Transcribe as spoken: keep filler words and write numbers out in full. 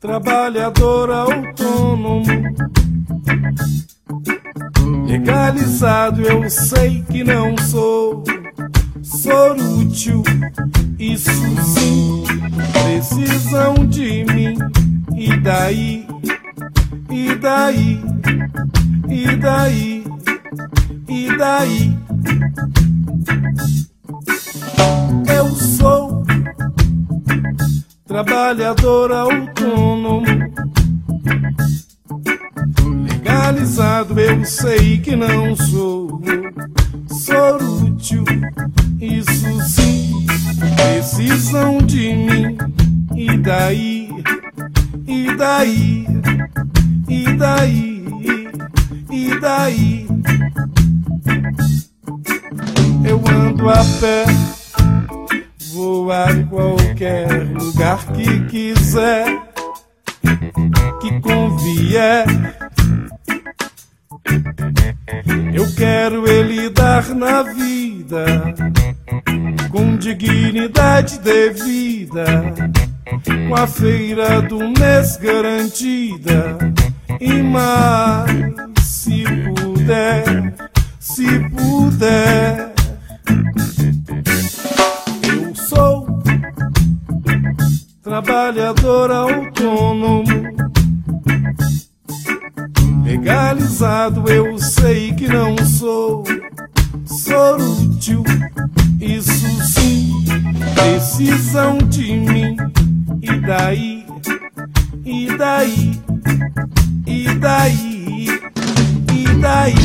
trabalhador autônomo, legalizado. Eu sei que não sou, sou útil, isso sim. Precisam de mim, e daí, e daí, e daí, e daí? Eu sou trabalhador autônomo, legalizado. Eu sei que não sou, sou útil, isso sim. Precisam de mim, e daí, e daí, e daí, e daí? Eu ando a pé, vou a qualquer lugar que quiser, que convier. Eu quero ele dar na vida, com dignidade devida, com a feira do mês garantida. E mais, se puder, se puder, eu sou trabalhador autônomo, legalizado. Eu sei que não sou, sou útil, isso sim. Precisam de mim, e daí, e daí, e daí, e daí?